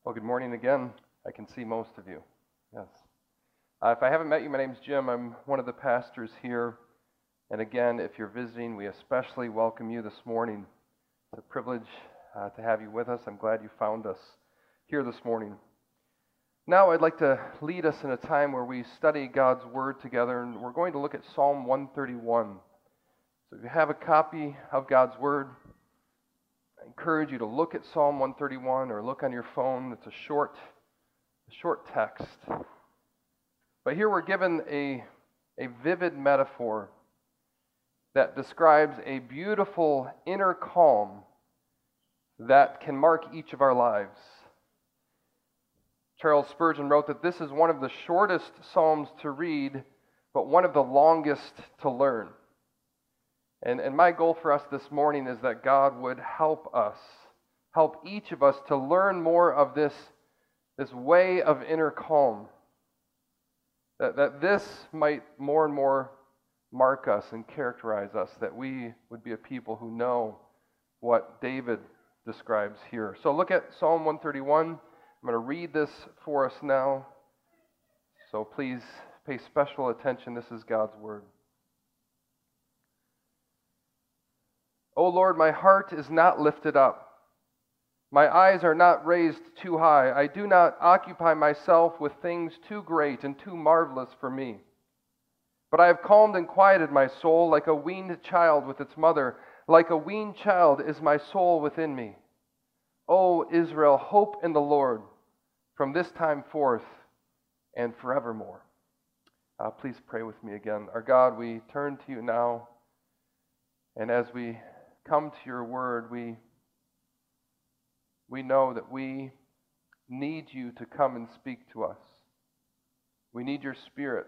Well, good morning again. I can see most of you. Yes. If I haven't met you, my name's Jim. I'm one of the pastors here. And again, if you're visiting, we especially welcome you this morning. It's a privilege to have you with us. I'm glad you found us here this morning. Now I'd like to lead us in a time where we study God's Word together, and we're going to look at Psalm 131. So if you have a copy of God's Word, I encourage you to look at Psalm 131 or look on your phone. It's a short text. But here we're given a vivid metaphor that describes a beautiful inner calm that can mark each of our lives. Charles Spurgeon wrote that this is one of the shortest psalms to read, but one of the longest to learn. And my goal for us this morning is that God would help each of us to learn more of this way of inner calm. That this might more and more mark us and characterize us, that we would be a people who know what David describes here. So look at Psalm 131. I'm going to read this for us now. So please pay special attention. This is God's Word. O Lord, my heart is not lifted up. My eyes are not raised too high. I do not occupy myself with things too great and too marvelous for me. But I have calmed and quieted my soul like a weaned child with its mother. Like a weaned child is my soul within me. O Israel, hope in the Lord from this time forth and forevermore. Please pray with me again. Our God, we turn to you now, and as we come to your word, we know that we need you to come and speak to us. We need your Spirit.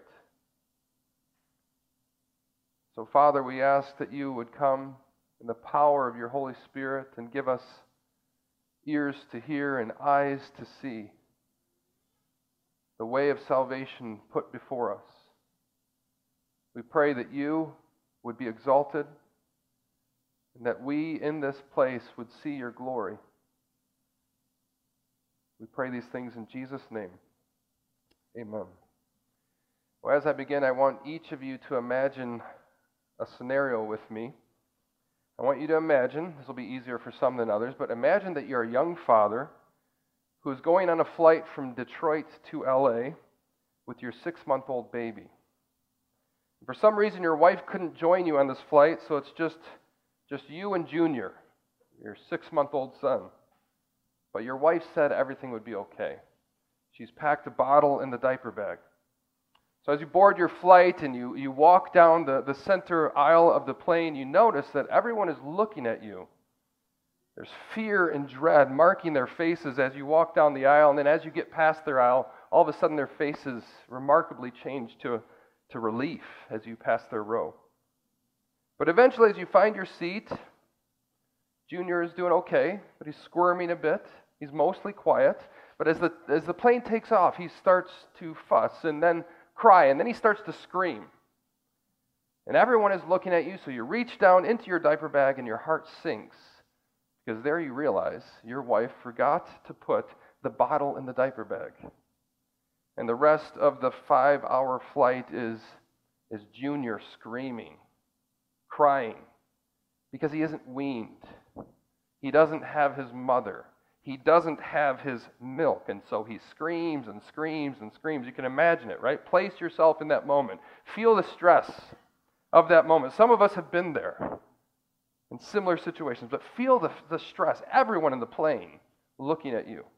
So, Father, we ask that you would come in the power of your Holy Spirit and give us ears to hear and eyes to see the way of salvation put before us. We pray that you would be exalted, and that we in this place would see your glory. We pray these things in Jesus' name. Amen. Well, as I begin, I want each of you to imagine a scenario with me. I want you to imagine, this will be easier for some than others, but imagine that you're a young father who is going on a flight from Detroit to LA with your 6-month-old baby. For some reason, your wife couldn't join you on this flight, so it's just you and Junior, your 6-month-old son. But your wife said everything would be okay. She's packed a bottle in the diaper bag. So as you board your flight and you walk down the center aisle of the plane, you notice that everyone is looking at you. There's fear and dread marking their faces as you walk down the aisle, and then as you get past their aisle, all of a sudden their faces remarkably change to relief as you pass their row. But eventually, as you find your seat, Junior is doing okay, but he's squirming a bit. He's mostly quiet. But as the plane takes off, he starts to fuss and then cry, and then he starts to scream. And everyone is looking at you, so you reach down into your diaper bag and your heart sinks, because there you realize your wife forgot to put the bottle in the diaper bag. And the rest of the 5-hour flight is Junior screaming, crying, because he isn't weaned. He doesn't have his mother. He doesn't have his milk, and so he screams and screams and screams. You can imagine it, right? Place yourself in that moment. Feel the stress of that moment. Some of us have been there in similar situations, but feel the stress. Everyone in the plane looking at you.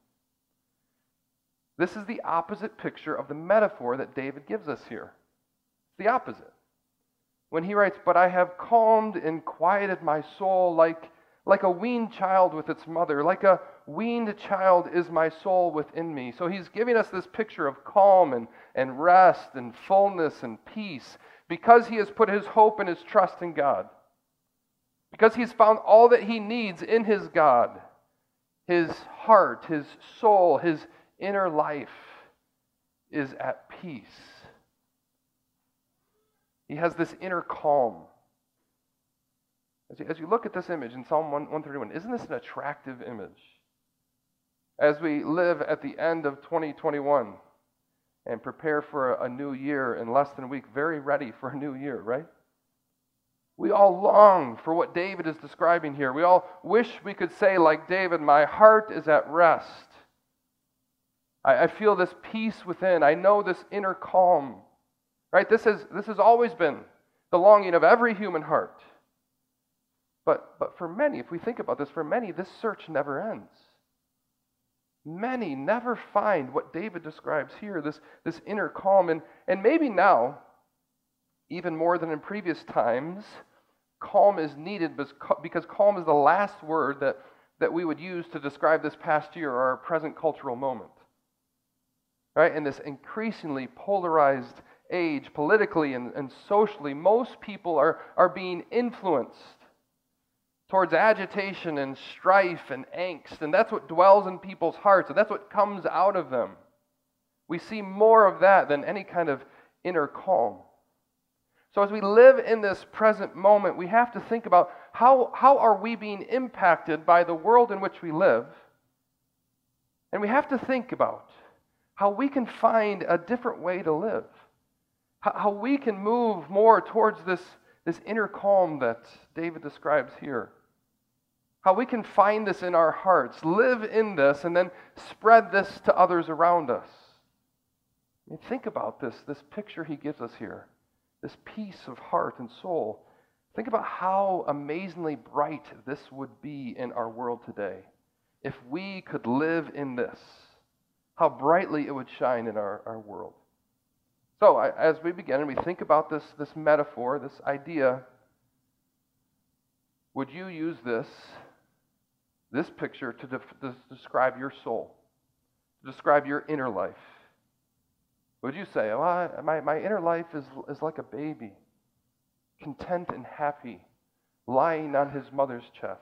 This is the opposite picture of the metaphor that David gives us here. It's the opposite. When he writes, "But I have calmed and quieted my soul like a weaned child with its mother. Like a weaned child is my soul within me." So he's giving us this picture of calm and rest and fullness and peace because he has put his hope and his trust in God. Because he's found all that he needs in his God. His heart, his soul, his inner life is at peace. He has this inner calm. As you look at this image in Psalm 131, isn't this an attractive image? As we live at the end of 2021 and prepare for a new year in less than a week, very ready for a new year, right? We all long for what David is describing here. We all wish we could say, like David, my heart is at rest. I feel this peace within. I know this inner calm. Right? This has always been the longing of every human heart. But for many, if we think about this, for many, this search never ends. Many never find what David describes here, this inner calm. And maybe now, even more than in previous times, calm is needed because calm is the last word that we would use to describe this past year or our present cultural moment. Right? In this increasingly polarized age, politically and socially, most people are being influenced towards agitation and strife and angst, and that's what dwells in people's hearts, and that's what comes out of them. We see more of that than any kind of inner calm. So as we live in this present moment, we have to think about how are we being impacted by the world in which we live, and we have to think about how we can find a different way to live, how we can move more towards this inner calm that David describes here. How we can find this in our hearts, live in this, and then spread this to others around us. I mean, think about this picture he gives us here, this peace of heart and soul. Think about how amazingly bright this would be in our world today if we could live in this, how brightly it would shine in our world. So as we begin and we think about this metaphor, this idea, would you use this picture to describe your soul, to describe your inner life? Would you say, oh, my inner life is like a baby, content and happy, lying on his mother's chest,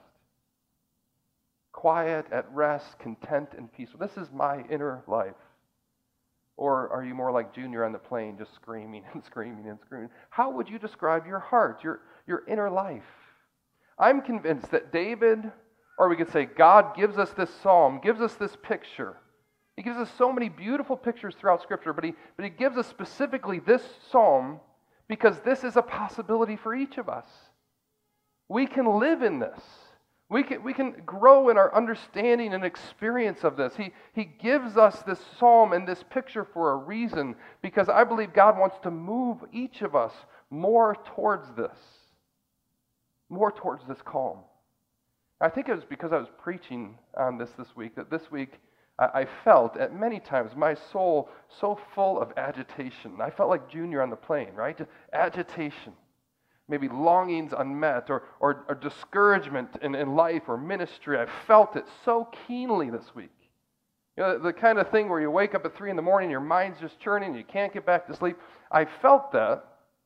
quiet, at rest, content and peaceful. This is my inner life. Or are you more like Junior on the plane, just screaming and screaming and screaming? How would you describe your heart, your inner life? I'm convinced that David, or we could say God, gives us this psalm, gives us this picture. He gives us so many beautiful pictures throughout Scripture, but he gives us specifically this psalm because this is a possibility for each of us. We can live in this. We can grow in our understanding and experience of this. He gives us this psalm and this picture for a reason, because I believe God wants to move each of us more towards this calm. I think it was because I was preaching on this week, that this week I felt at many times my soul so full of agitation. I felt like Junior on the plane, right? Agitation. Maybe longings unmet or discouragement in life or ministry. I felt it so keenly this week. You know, the kind of thing where you wake up at 3 a.m, your mind's just churning, you can't get back to sleep. I felt that.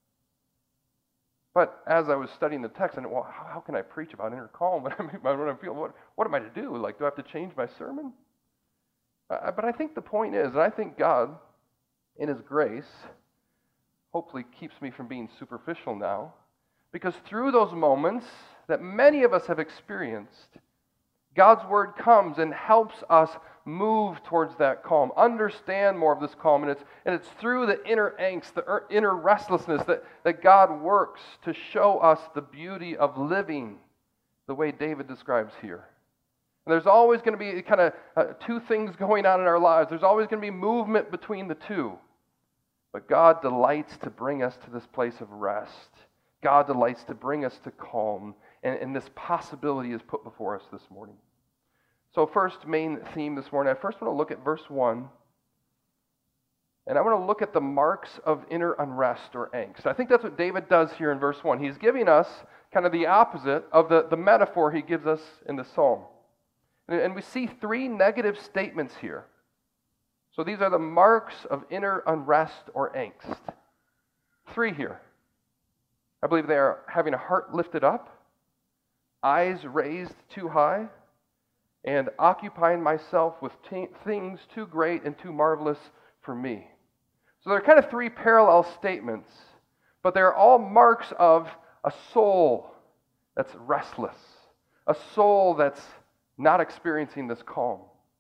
But as I was studying the text, I thought, well, how can I preach about inner calm when I feel, what am I to do? Like, do I have to change my sermon? But I think the point is, and I think God, in His grace, hopefully keeps me from being superficial now, because through those moments that many of us have experienced, God's Word comes and helps us move towards that calm, understand more of this calm, and it's through the inner angst, the inner restlessness that God works to show us the beauty of living the way David describes here. And there's always going to be kind of two things going on in our lives. There's always going to be movement between the two. But God delights to bring us to this place of rest. God delights to bring us to calm. And this possibility is put before us this morning. So first main theme this morning, I first want to look at verse 1. And I want to look at the marks of inner unrest or angst. I think that's what David does here in verse 1. He's giving us kind of the opposite of the metaphor he gives us in the psalm. And we see 3 negative statements here. So these are the marks of inner unrest or angst. 3 here. I believe they are having a heart lifted up, eyes raised too high, and occupying myself with things too great and too marvelous for me. So they're kind of 3 parallel statements, but they're all marks of a soul that's restless, a soul that's not experiencing this calm.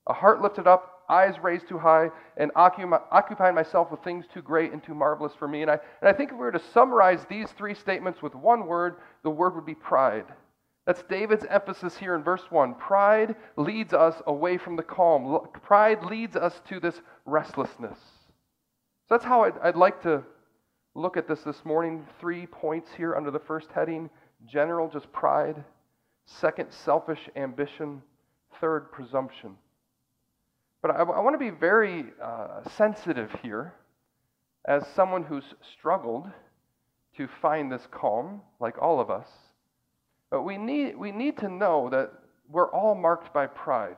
A heart lifted up, eyes raised too high, and occupying myself with things too great and too marvelous for me. And I think if we were to summarize these three statements with one word, the word would be pride. That's David's emphasis here in verse 1. Pride leads us away from the calm. Pride leads us to this restlessness. So that's how I'd like to look at this morning. 3 points here under the first heading. General, just pride. Second, selfish ambition. Third, presumption. But I want to be very sensitive here as someone who's struggled to find this calm, like all of us. But we need to know that we're all marked by pride.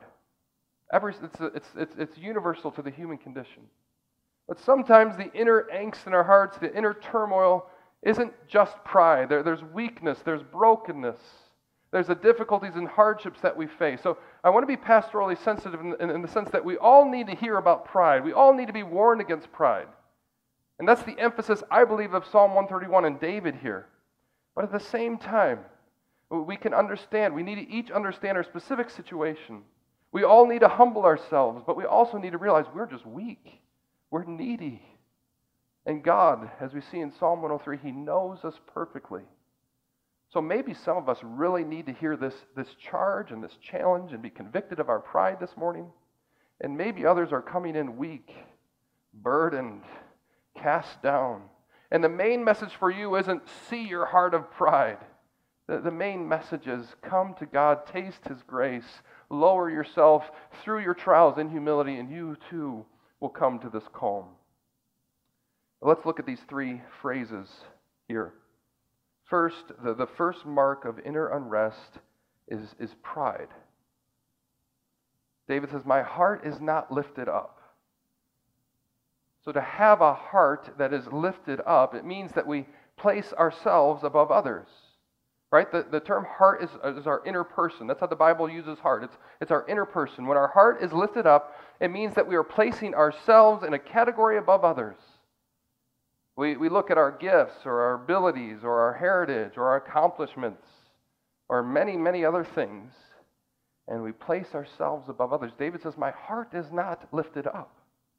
It's universal to the human condition. But sometimes the inner angst in our hearts, the inner turmoil, isn't just pride. There's weakness, there's brokenness, there's the difficulties and hardships that we face. So I want to be pastorally sensitive in the sense that we all need to hear about pride. We all need to be warned against pride. And that's the emphasis, I believe, of Psalm 131 and David here. But at the same time, we can understand, we need to each understand our specific situation. We all need to humble ourselves, but we also need to realize we're just weak. We're needy. And God, as we see in Psalm 103, He knows us perfectly. So maybe some of us really need to hear this charge and this challenge and be convicted of our pride this morning. And maybe others are coming in weak, burdened, cast down. And the main message for you isn't see your heart of pride. The main message is come to God, taste His grace, lower yourself through your trials in humility, and you too will come to this calm. Let's look at these three phrases here. First, the first mark of inner unrest is pride. David says, my heart is not lifted up. So to have a heart that is lifted up, it means that we place ourselves above others. Right? The term heart is our inner person. That's how the Bible uses heart. It's our inner person. When our heart is lifted up, it means that we are placing ourselves in a category above others. We look at our gifts or our abilities or our heritage or our accomplishments or many, many other things, and we place ourselves above others. David says, my heart is not lifted up.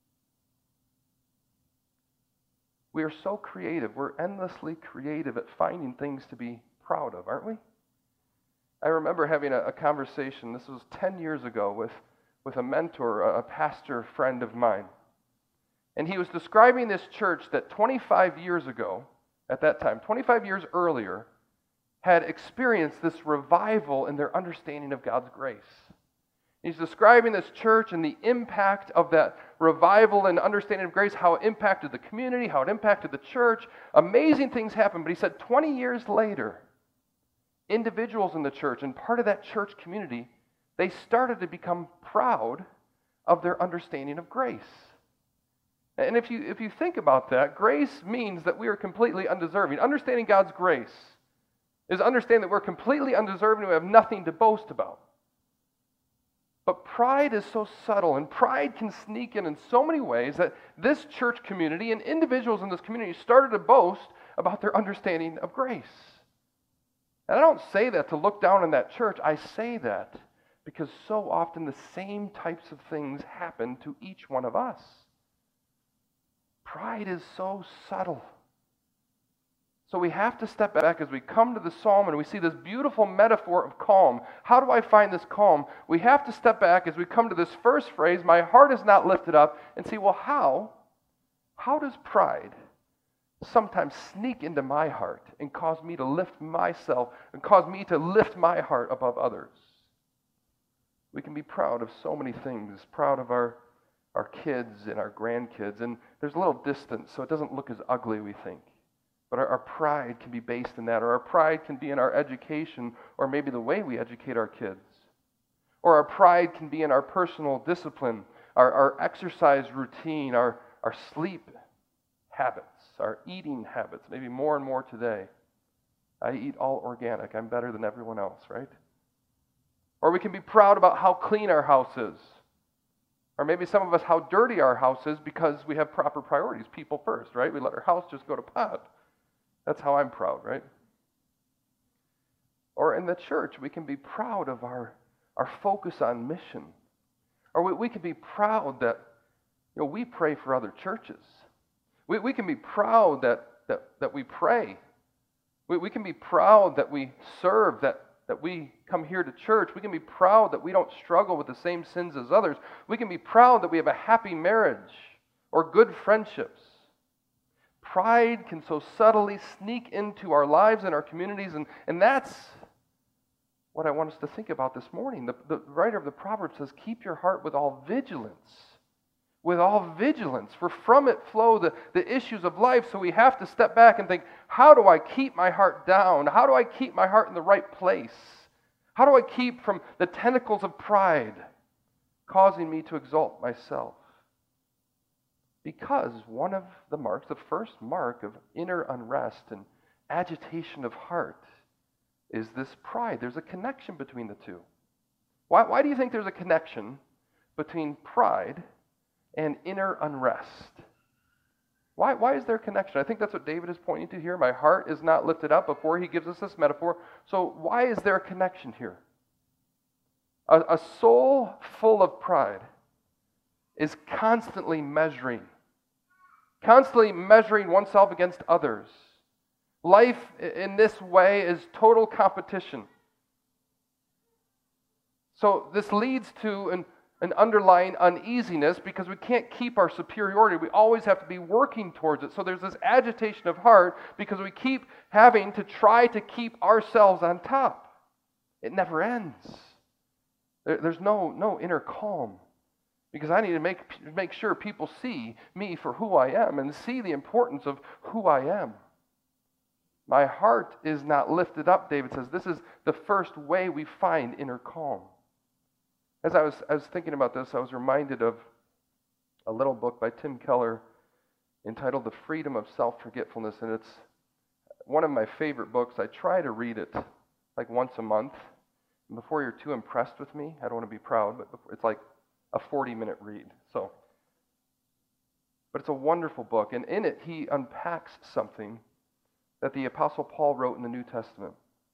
We are so creative. We're endlessly creative at finding things to be proud of, aren't we? I remember having a conversation, this was 10 years ago, with a mentor, a pastor friend of mine. And he was describing this church that 25 years ago, at that time, 25 years earlier, had experienced this revival in their understanding of God's grace. He's describing this church and the impact of that revival and understanding of grace, how it impacted the community, how it impacted the church. Amazing things happened, but he said 20 years later, individuals in the church and part of that church community, they started to become proud of their understanding of grace. And if you think about that, grace means that we are completely undeserving. Understanding God's grace is understanding that we're completely undeserving and we have nothing to boast about. But pride is so subtle, and pride can sneak in so many ways that this church community and individuals in this community started to boast about their understanding of grace. And I don't say that to look down on that church. I say that because so often the same types of things happen to each one of us. Pride is so subtle. So we have to step back as we come to the psalm and we see this beautiful metaphor of calm. How do I find this calm? We have to step back as we come to this first phrase, my heart is not lifted up, and see, well, how does pride sometimes sneak into my heart and cause me to lift myself and cause me to lift my heart above others? We can be proud of so many things, proud of our kids and our grandkids, and there's a little distance, so it doesn't look as ugly, we think. But our pride can be based in that, or our pride can be in our education, or maybe the way we educate our kids. Or our pride can be in our personal discipline, our exercise routine, our sleep habits, our eating habits, maybe more and more today. I eat all organic. I'm better than everyone else, right? Or we can be proud about how clean our house is. Or maybe some of us how dirty our house is because we have proper priorities, people first, right? We let our house just go to pot. That's how I'm proud, right? Or in the church, we can be proud of our focus on mission. Or we can be proud that we pray for other churches. We can be proud that we pray. We can be proud that we serve, that we come here to church. We can be proud that we don't struggle with the same sins as others. We can be proud that we have a happy marriage or good friendships. Pride can so subtly sneak into our lives and our communities, and that's what I want us to think about this morning. The writer of the Proverbs says, keep your heart with all vigilance. With all vigilance, for from it flow the issues of life. So we have to step back and think, how do I keep my heart down? How do I keep my heart in the right place? How do I keep from the tentacles of pride causing me to exalt myself? Because one of the marks, the first mark of inner unrest and agitation of heart is this pride. There's a connection between the two. Why do you think there's a connection between pride and inner unrest? Why is there a connection? I think that's what David is pointing to here. My heart is not lifted up before he gives us this metaphor. So why is there a connection here? A soul full of pride is constantly measuring oneself against others. Life in this way is total competition. So this leads to an underlying uneasiness because we can't keep our superiority. We always have to be working towards it. So there's this agitation of heart because we keep having to try to keep ourselves on top. It never ends. There's no inner calm because I need to make sure people see me for who I am and see the importance of who I am. My heart is not lifted up, David says. This is the first way we find inner calm. As I was thinking about this, I was reminded of a little book by Tim Keller entitled The Freedom of Self-Forgetfulness, and it's one of my favorite books. I try to read it like once a month. And before you're too impressed with me, I don't want to be proud, but it's like a 40-minute read. But it's a wonderful book, and in it he unpacks something that the Apostle Paul wrote in the New Testament.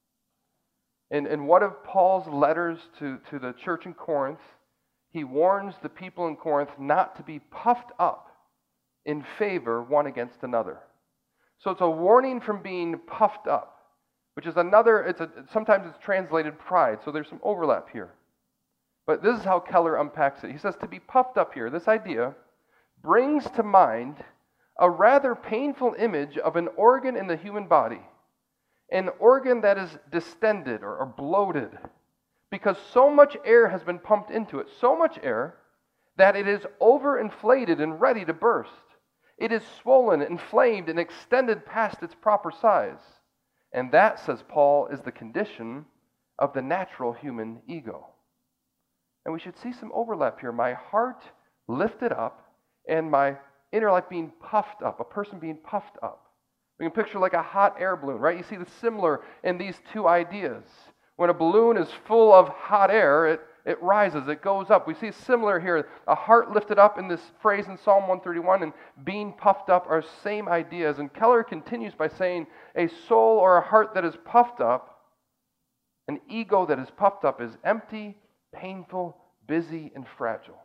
In one of Paul's letters to the church in Corinth, he warns the people in Corinth not to be puffed up in favor one against another. So it's a warning from being puffed up, which is sometimes it's translated pride, so there's some overlap here. But this is how Keller unpacks it. He says to be puffed up here, this idea brings to mind a rather painful image of an organ in the human body. An organ that is distended or bloated because so much air has been pumped into it, so much air that it is overinflated and ready to burst. It is swollen, inflamed, and extended past its proper size. And that, says Paul, is the condition of the natural human ego. And we should see some overlap here. My heart lifted up and my inner life being puffed up, a person being puffed up. We can picture like a hot air balloon, right? You see the similar in these two ideas. When a balloon is full of hot air, it rises, it goes up. We see similar here. A heart lifted up in this phrase in Psalm 131 and being puffed up are same ideas. And Keller continues by saying a soul or a heart that is puffed up, an ego that is puffed up is empty, painful, busy, and fragile.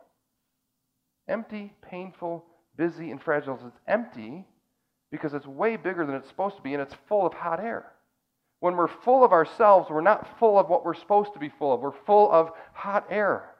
Empty, painful, busy, and fragile. It's empty because it's way bigger than it's supposed to be, and it's full of hot air. When we're full of ourselves, we're not full of what we're supposed to be full of. We're full of hot air.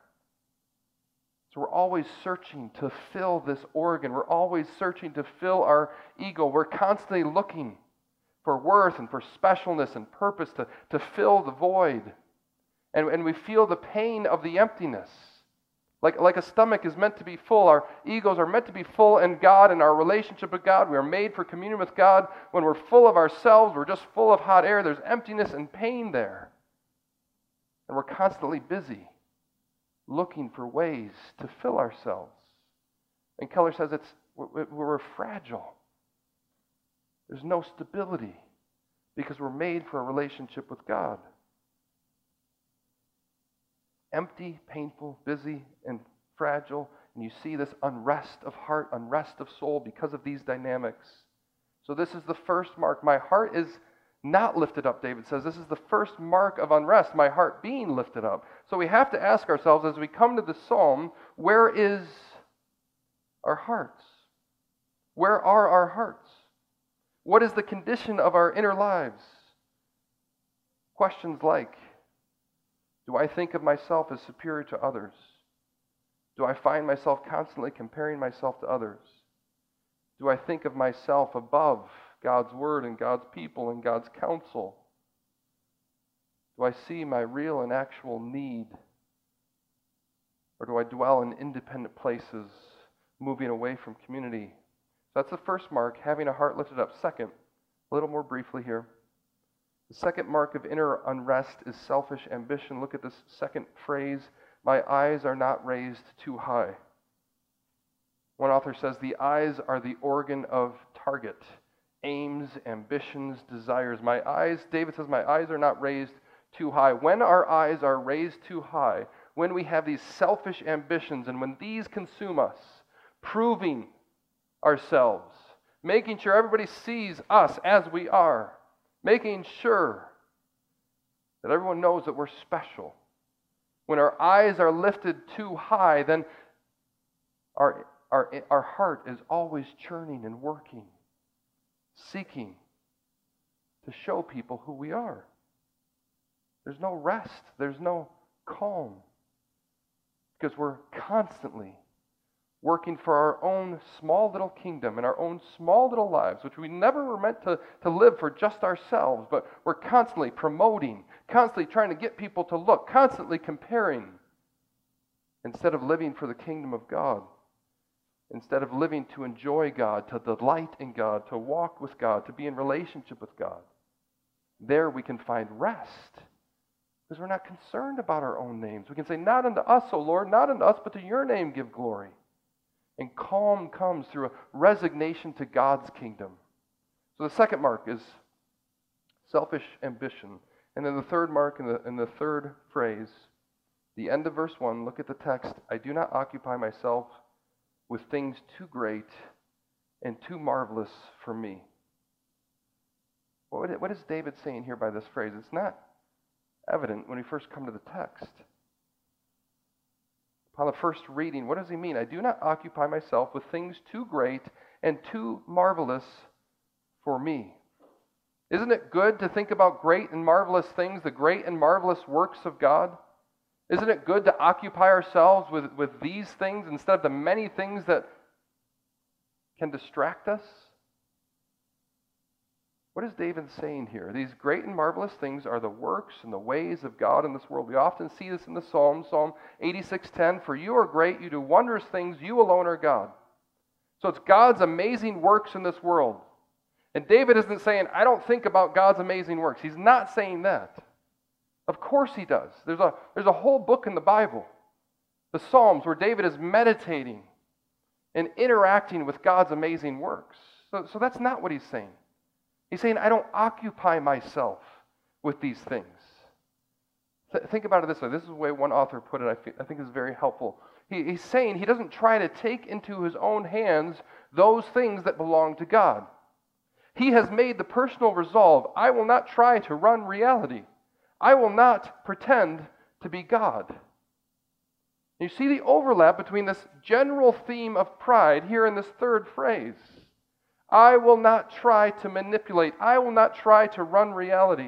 So we're always searching to fill this organ. We're always searching to fill our ego. We're constantly looking for worth and for specialness and purpose to fill the void. And we feel the pain of the emptiness. Like a stomach is meant to be full, our egos are meant to be full in God and our relationship with God. We are made for communion with God. When we're full of ourselves, we're just full of hot air. There's emptiness and pain there. And we're constantly busy looking for ways to fill ourselves. And Keller says we're fragile. There's no stability because we're made for a relationship with God. Empty, painful, busy, and fragile. And you see this unrest of heart, unrest of soul because of these dynamics. So this is the first mark. My heart is not lifted up, David says. This is the first mark of unrest, my heart being lifted up. So we have to ask ourselves as we come to the psalm, where is our hearts? Where are our hearts? What is the condition of our inner lives? Questions like, do I think of myself as superior to others? Do I find myself constantly comparing myself to others? Do I think of myself above God's word and God's people and God's counsel? Do I see my real and actual need? Or do I dwell in independent places, moving away from community? So that's the first mark, having a heart lifted up. Second, a little more briefly here. The second mark of inner unrest is selfish ambition. Look at this second phrase, my eyes are not raised too high. One author says the eyes are the organ of target, aims, ambitions, desires. My eyes, David says, my eyes are not raised too high. When our eyes are raised too high, when we have these selfish ambitions and when these consume us, proving ourselves, making sure everybody sees us as we are, making sure that everyone knows that we're special. When our eyes are lifted too high, then our heart is always churning and working, seeking to show people who we are. There's no rest. There's no calm. Because we're constantly working for our own small little kingdom and our own small little lives, which we never were meant to live for just ourselves, but we're constantly promoting, constantly trying to get people to look, constantly comparing, instead of living for the kingdom of God, instead of living to enjoy God, to delight in God, to walk with God, to be in relationship with God. There we can find rest, because we're not concerned about our own names. We can say, not unto us, O Lord, not unto us, but to your name give glory. And calm comes through a resignation to God's kingdom. So the second mark is selfish ambition. And then the third mark in the third phrase, the end of verse 1, look at the text. I do not occupy myself with things too great and too marvelous for me. What is David saying here by this phrase? It's not evident when we first come to the text. Upon the first reading, what does he mean? I do not occupy myself with things too great and too marvelous for me. Isn't it good to think about great and marvelous things, the great and marvelous works of God? Isn't it good to occupy ourselves with these things instead of the many things that can distract us? What is David saying here? These great and marvelous things are the works and the ways of God in this world. We often see this in the Psalms, Psalm 86:10, for you are great, you do wondrous things, you alone are God. So it's God's amazing works in this world. And David isn't saying, I don't think about God's amazing works. He's not saying that. Of course he does. There's a whole book in the Bible, the Psalms, where David is meditating and interacting with God's amazing works. So that's not what he's saying. He's saying, I don't occupy myself with these things. Think about it this way. This is the way one author put it, I think is very helpful. He's saying he doesn't try to take into his own hands those things that belong to God. He has made the personal resolve, I will not try to run reality. I will not pretend to be God. You see the overlap between this general theme of pride here in this third phrase. I will not try to manipulate. I will not try to run reality.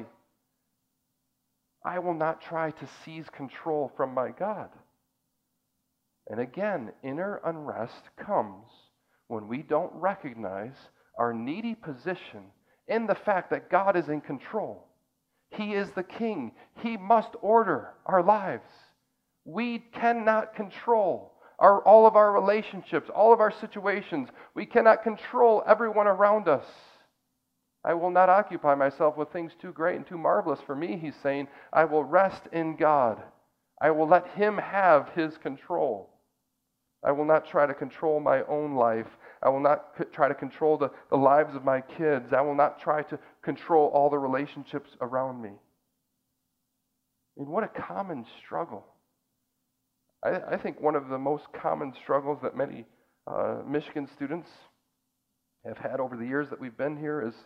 I will not try to seize control from my God. And again, inner unrest comes when we don't recognize our needy position in the fact that God is in control. He is the king. He must order our lives. We cannot control all of our relationships, all of our situations. We cannot control everyone around us. I will not occupy myself with things too great and too marvelous for me, he's saying. I will rest in God. I will let him have his control. I will not try to control my own life. I will not try to control the lives of my kids. I will not try to control all the relationships around me. I mean, what a common struggle. I think one of the most common struggles that many Michigan students have had over the years that we've been here is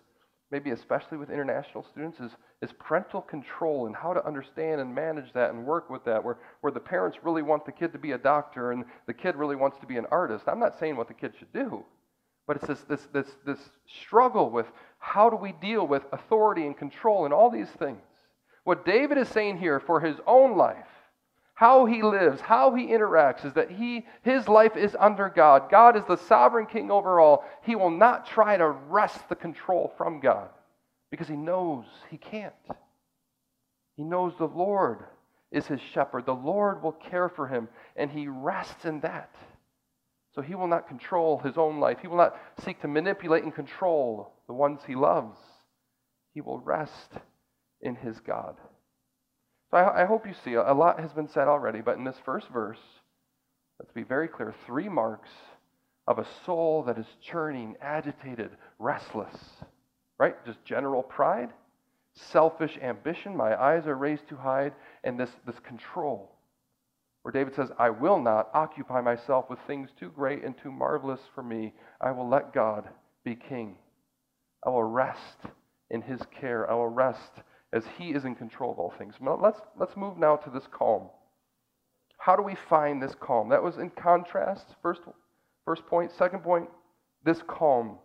maybe especially with international students, is parental control and how to understand and manage that and work with that, where the parents really want the kid to be a doctor and the kid really wants to be an artist. I'm not saying what the kid should do, but it's this struggle with how do we deal with authority and control and all these things. What David is saying here for his own life, how he lives, how he interacts, is that his life is under God. God is the sovereign king over all. He will not try to wrest the control from God because he knows he can't. He knows the Lord is his shepherd. The Lord will care for him, and he rests in that. So he will not control his own life. He will not seek to manipulate and control the ones he loves. He will rest in his God. So I hope you see, a lot has been said already, but in this first verse, let's be very clear, 3 marks of a soul that is churning, agitated, restless. Right? Just general pride, selfish ambition, my eyes are raised too high, and this control. Where David says, I will not occupy myself with things too great and too marvelous for me. I will let God be king. I will rest in his care. I will rest as he is in control of all things. Now, let's move now to this calm. How do we find this calm? That was in contrast, first point. Second point, this calm.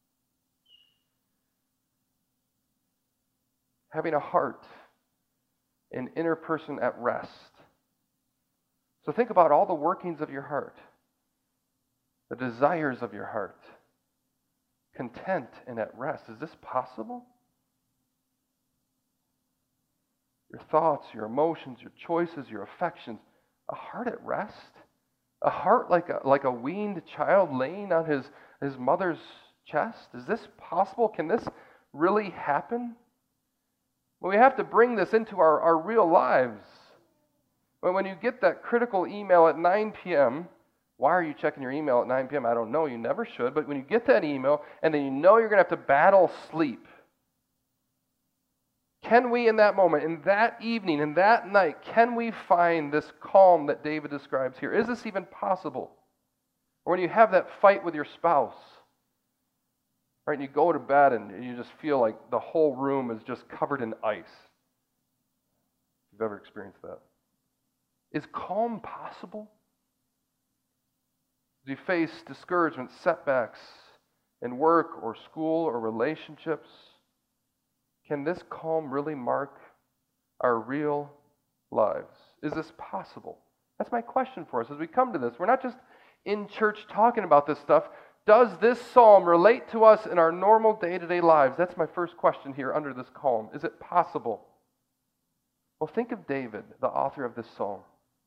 Having a heart, an inner person at rest. So think about all the workings of your heart, the desires of your heart, content and at rest. Is this possible? Your thoughts, your emotions, your choices, your affections, a heart at rest? A heart like a weaned child laying on his mother's chest? Is this possible? Can this really happen? Well, we have to bring this into our real lives. When you get that critical email at 9 p.m., why are you checking your email at 9 p.m.? I don't know. You never should. But when you get that email and then you know you're going to have to battle sleep, can we in that moment, in that evening, in that night, can we find this calm that David describes here? Is this even possible? Or when you have that fight with your spouse, right, and you go to bed and you just feel like the whole room is just covered in ice. If you've ever experienced that. Is calm possible? Do you face discouragement, setbacks in work or school or relationships? Can this calm really mark our real lives? Is this possible? That's my question for us as we come to this. We're not just in church talking about this stuff. Does this psalm relate to us in our normal day-to-day lives? That's my first question here under this calm. Is it possible? Well, think of David, the author of this psalm.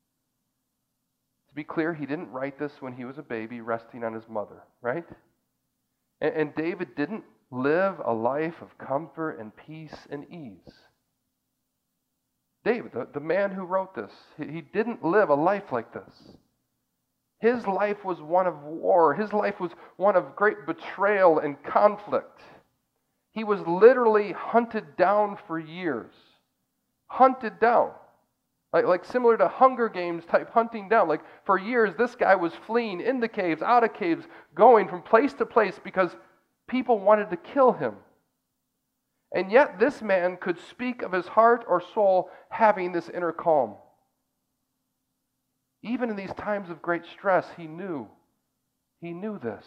To be clear, he didn't write this when he was a baby resting on his mother, right? And David didn't live a life of comfort and peace and ease. David, the man who wrote this, he didn't live a life like this. His life was one of war. His life was one of great betrayal and conflict. He was literally hunted down for years. Hunted down. Like similar to Hunger Games type hunting down. Like for years, this guy was fleeing into caves, out of caves, going from place to place because people wanted to kill him. And yet this man could speak of his heart or soul having this inner calm. Even in these times of great stress, he knew this.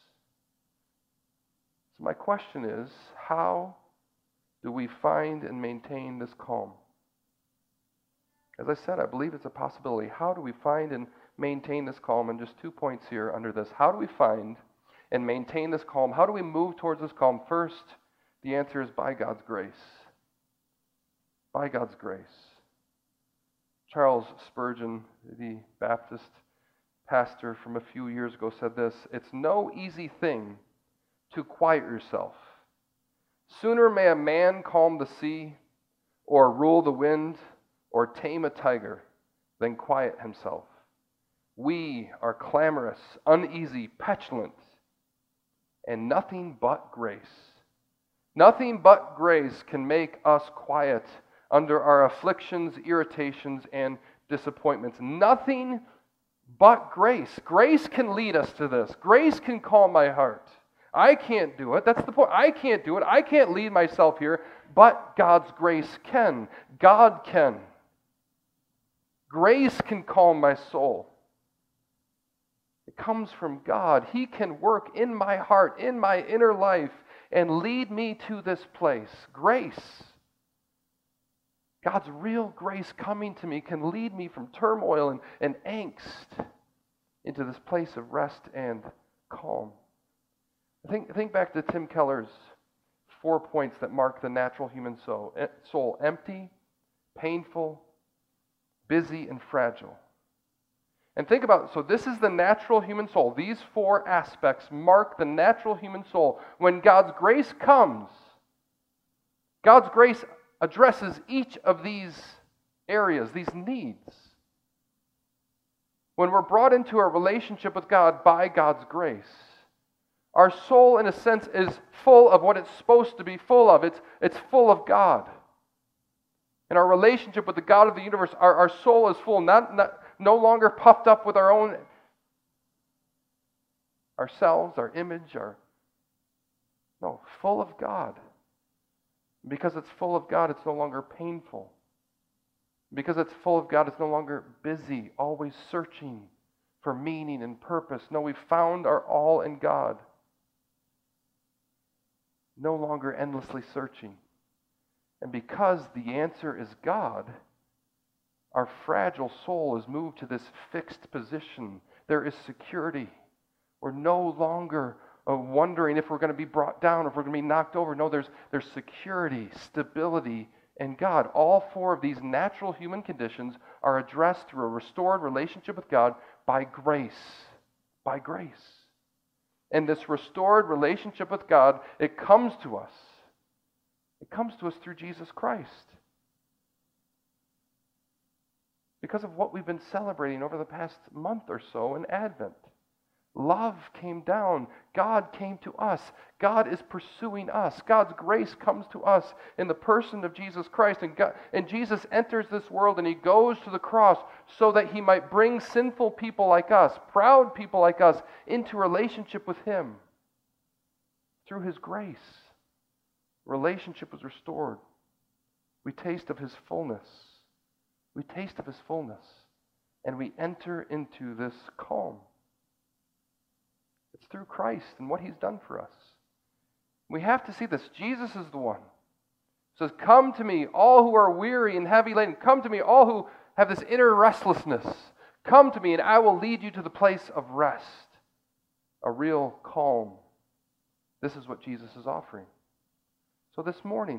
So my question is, how do we find and maintain this calm? As I said, I believe it's a possibility. How do we find and maintain this calm? And just 2 points here under this. How do we find and maintain this calm? How do we move towards this calm? First, the answer is by God's grace. By God's grace. Charles Spurgeon, the Baptist pastor from a few years ago, said this: "It's no easy thing to quiet yourself. Sooner may a man calm the sea, or rule the wind, or tame a tiger, than quiet himself. We are clamorous, uneasy, petulant, and nothing but grace can make us quiet under our afflictions, irritations, and disappointments. Nothing but grace. Grace can lead us to this. Grace can calm my heart. I can't do it. That's the point. I can't do it. I can't lead myself here, but God's grace can. God can. Grace can calm my soul. It comes from God. He can work in my heart, in my inner life, and lead me to this place. Grace. God's real grace coming to me can lead me from turmoil and angst into this place of rest and calm. Think back to Tim Keller's 4 points that mark the natural human soul. Empty, painful, busy, and fragile. And think about, so this is the natural human soul. These 4 aspects mark the natural human soul. When God's grace comes, God's grace addresses each of these areas, these needs. When we're brought into a relationship with God by God's grace, our soul, in a sense, is full of what it's supposed to be full of. It's full of God. In our relationship with the God of the universe, our soul is full, no longer puffed up with ourselves, our image, full of God. Because it's full of God, it's no longer painful. Because it's full of God, it's no longer busy, always searching for meaning and purpose. No, we've found our all in God. No longer endlessly searching. And because the answer is God, our fragile soul is moved to this fixed position. There is security. We're no longer wondering if we're going to be brought down, if we're going to be knocked over. No, there's security, stability in God. All 4 of these natural human conditions are addressed through a restored relationship with God by grace. By grace. And this restored relationship with God, it comes to us. It comes to us through Jesus Christ. Because of what we've been celebrating over the past month or so in Advent. Love came down. God came to us. God is pursuing us. God's grace comes to us in the person of Jesus Christ. And Jesus enters this world and He goes to the cross so that He might bring sinful people like us, proud people like us, into relationship with Him. Through His grace, relationship was restored. We taste of His fullness. We taste of His fullness. And we enter into this calm. It's through Christ and what He's done for us. We have to see this. Jesus is the one. He says, "Come to me, all who are weary and heavy laden. Come to me, all who have this inner restlessness. Come to me, and I will lead you to the place of rest." A real calm. This is what Jesus is offering. So this morning,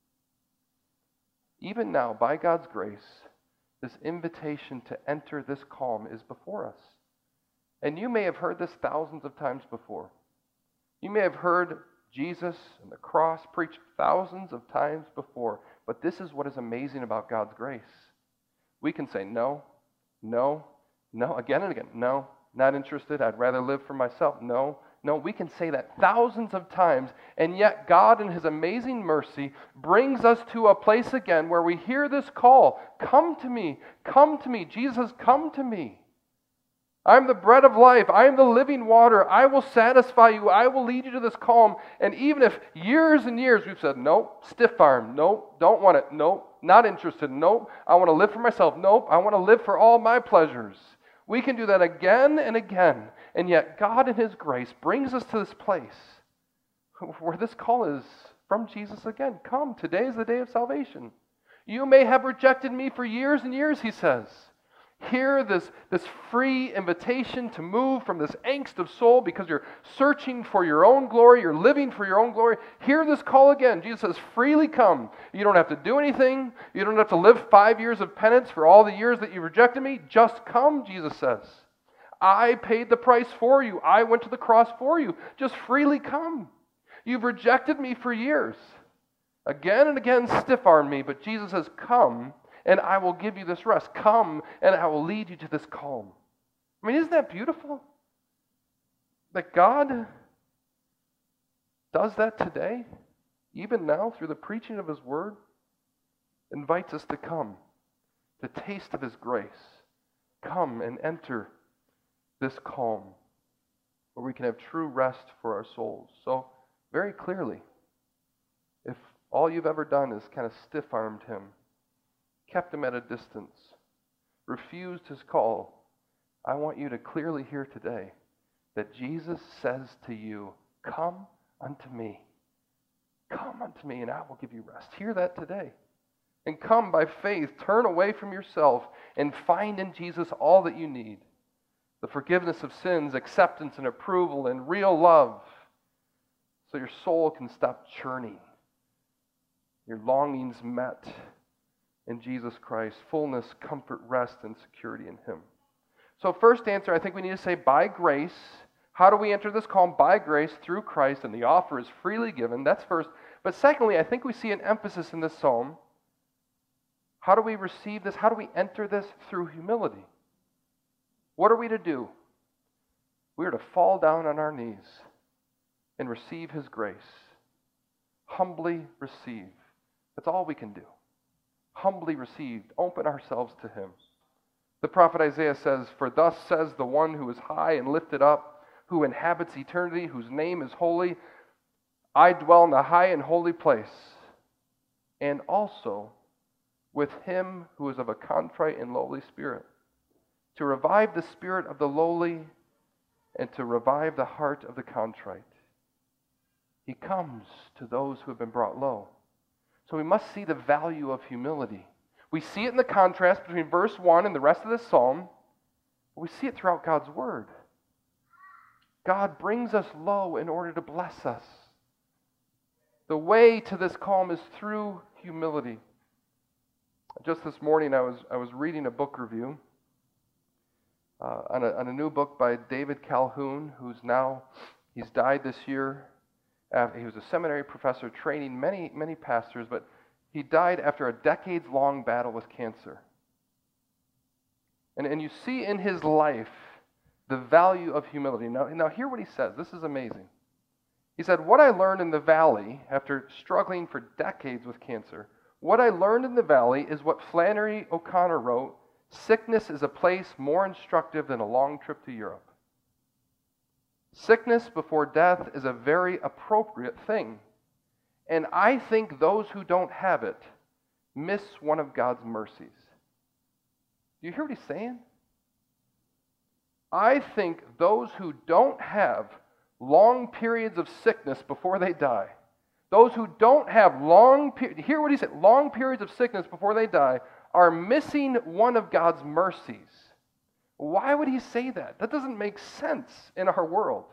even now, by God's grace, this invitation to enter this calm is before us. And you may have heard this thousands of times before. You may have heard Jesus and the cross preached thousands of times before. But this is what is amazing about God's grace. We can say no, no, no, again and again. No, not interested. I'd rather live for myself. No, no. We can say that thousands of times. And yet God in His amazing mercy brings us to a place again where we hear this call. Come to me. Come to me. Jesus, come to me. I'm the bread of life. I am the living water. I will satisfy you. I will lead you to this calm. And even if years and years we've said, nope, stiff arm, nope, don't want it, nope, not interested, nope, I want to live for myself, nope, I want to live for all my pleasures. We can do that again and again. And yet God in His grace brings us to this place where this call is from Jesus again. Come, today is the day of salvation. You may have rejected me for years and years, He says. Hear this free invitation to move from this angst of soul because you're searching for your own glory, you're living for your own glory. Hear this call again. Jesus says, freely come. You don't have to do anything. You don't have to live 5 years of penance for all the years that you rejected me. Just come, Jesus says. I paid the price for you. I went to the cross for you. Just freely come. You've rejected me for years. Again and again stiff-armed me, but Jesus says, come, and I will give you this rest. Come, and I will lead you to this calm. I mean, isn't that beautiful? That God does that today, even now, through the preaching of His Word, invites us to come, to taste of His grace. Come and enter this calm where we can have true rest for our souls. So, very clearly, if all you've ever done is kind of stiff-armed him, kept him at a distance, refused his call, I want you to clearly hear today that Jesus says to you, come unto me. Come unto me and I will give you rest. Hear that today. And come by faith, turn away from yourself and find in Jesus all that you need. The forgiveness of sins, acceptance and approval, and real love. So your soul can stop churning. Your longings met in Jesus Christ. Fullness, comfort, rest, and security in Him. So first answer, I think we need to say by grace. How do we enter this calm? By grace through Christ, and the offer is freely given. That's first. But secondly, I think we see an emphasis in this psalm. How do we receive this? How do we enter this? Through humility. What are we to do? We are to fall down on our knees and receive His grace. Humbly receive. That's all we can do. Humbly receive. Open ourselves to Him. The prophet Isaiah says, "For thus says the one who is high and lifted up, who inhabits eternity, whose name is holy. I dwell in the high and holy place, and also with him who is of a contrite and lowly spirit, to revive the spirit of the lowly and to revive the heart of the contrite." He comes to those who have been brought low. So we must see the value of humility. We see it in the contrast between verse 1 and the rest of this psalm. But we see it throughout God's Word. God brings us low in order to bless us. The way to this calm is through humility. Just this morning I was reading a book review on a new book by David Calhoun, he's died this year. He was a seminary professor training many pastors, but he died after a decades-long battle with cancer. And you see in his life the value of humility. Now hear what he says. This is amazing. He said, "What I learned in the valley, after struggling for decades with cancer, what I learned in the valley is what Flannery O'Connor wrote, 'Sickness is a place more instructive than a long trip to Europe.' Sickness before death is a very appropriate thing. And I think those who don't have it miss one of God's mercies." Do you hear what he's saying? I think those who don't have long periods of sickness before they die, those who don't have hear what he said, long periods of sickness before they die, are missing one of God's mercies. Why would he say that? That doesn't make sense in our world.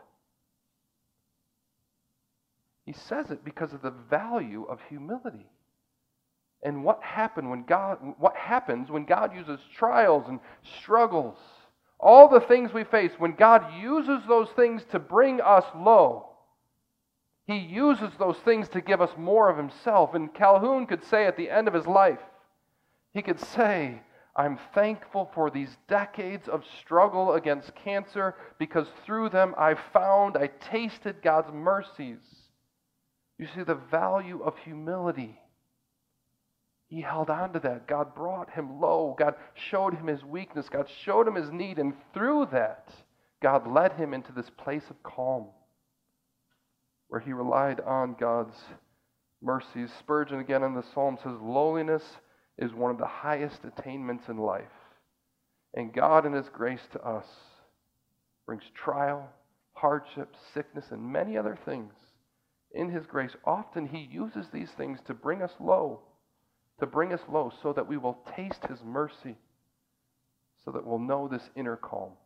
He says it because of the value of humility. And what happens when God uses trials and struggles, all the things we face, when God uses those things to bring us low, He uses those things to give us more of Himself. And Calhoun could say at the end of his life, he could say, "I'm thankful for these decades of struggle against cancer because through them I tasted God's mercies." You see the value of humility. He held on to that. God brought him low. God showed him his weakness. God showed him his need. And through that, God led him into this place of calm where he relied on God's mercies. Spurgeon, again in the Psalm, says, "Lowliness is one of the highest attainments in life. And God in His grace to us brings trial, hardship, sickness, and many other things. In His grace, often He uses these things to bring us low, so that we will taste His mercy, so that we'll know this inner calm."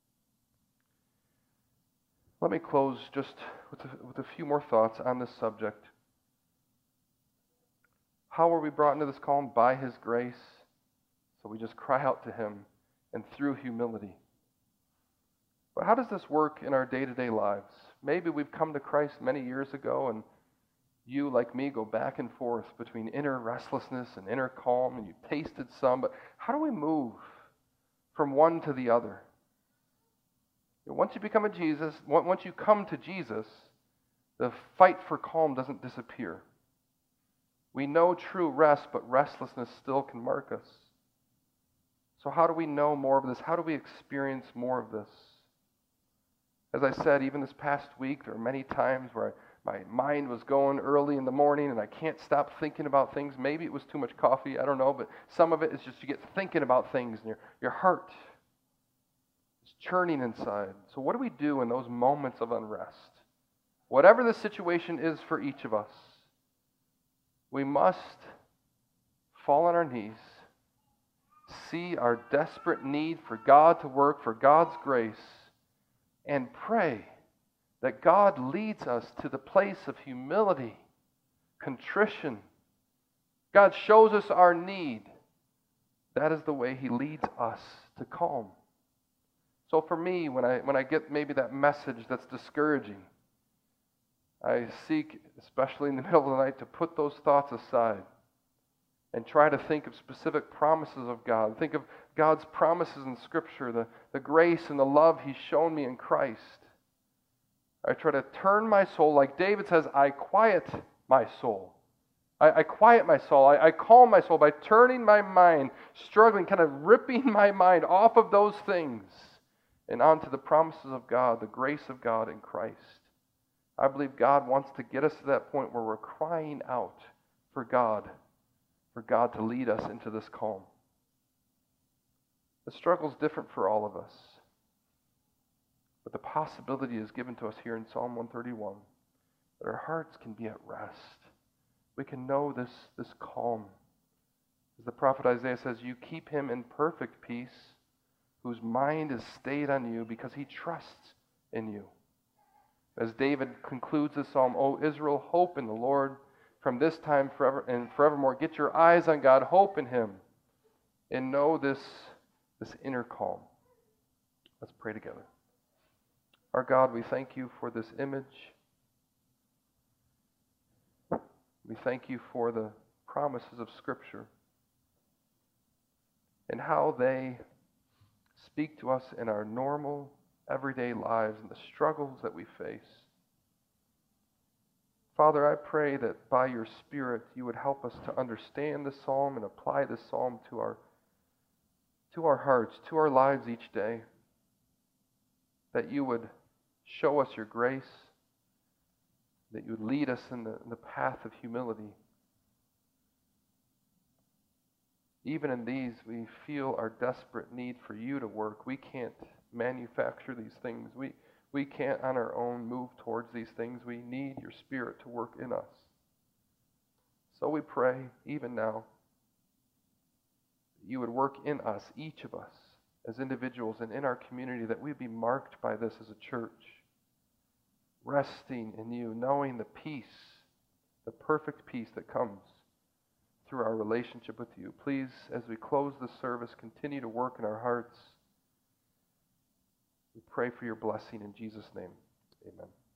Let me close just with a few more thoughts on this subject. How are we brought into this calm? By His grace. So we just cry out to Him, and through humility. But how does this work in our day-to-day lives? Maybe we've come to Christ many years ago, and you, like me, go back and forth between inner restlessness and inner calm, and you've tasted some, but how do we move from one to the other? Once you once you come to Jesus, the fight for calm doesn't disappear. We know true rest, but restlessness still can mark us. So how do we know more of this? How do we experience more of this? As I said, even this past week, there were many times where my mind was going early in the morning and I can't stop thinking about things. Maybe it was too much coffee, I don't know, but some of it is just you get thinking about things and your heart is churning inside. So what do we do in those moments of unrest? Whatever the situation is for each of us, we must fall on our knees, see our desperate need for God to work, for God's grace, and pray that God leads us to the place of humility, contrition. God shows us our need. That is the way He leads us to calm. So for me, when I get maybe that message that's discouraging, I seek, especially in the middle of the night, to put those thoughts aside and try to think of specific promises of God. Think of God's promises in Scripture, the grace and the love He's shown me in Christ. I try to turn my soul, like David says, I quiet my soul. I quiet my soul. I calm my soul by turning my mind, struggling, kind of ripping my mind off of those things and onto the promises of God, the grace of God in Christ. I believe God wants to get us to that point where we're crying out for God to lead us into this calm. The struggle is different for all of us. But the possibility is given to us here in Psalm 131 that our hearts can be at rest. We can know this calm. As the prophet Isaiah says, you keep him in perfect peace, whose mind is stayed on you because he trusts in you. As David concludes this psalm, O Israel, hope in the Lord from this time forever and forevermore. Get your eyes on God, hope in Him, and know this inner calm. Let's pray together. Our God, we thank you for this image. We thank you for the promises of Scripture and how they speak to us in our normal, everyday lives and the struggles that we face. Father, I pray that by your Spirit you would help us to understand this psalm and apply this psalm to our hearts, to our lives each day. That you would show us your grace, that you would lead us in the path of humility. Even in these, we feel our desperate need for you to work. We can't manufacture these things. We can't on our own move towards these things. We need your Spirit to work in us. So we pray, even now, that you would work in us, each of us, as individuals and in our community, that we'd be marked by this as a church, resting in you, knowing the peace, the perfect peace that comes through our relationship with you. Please, as we close this service, continue to work in our hearts. We pray for your blessing in Jesus' name. Amen.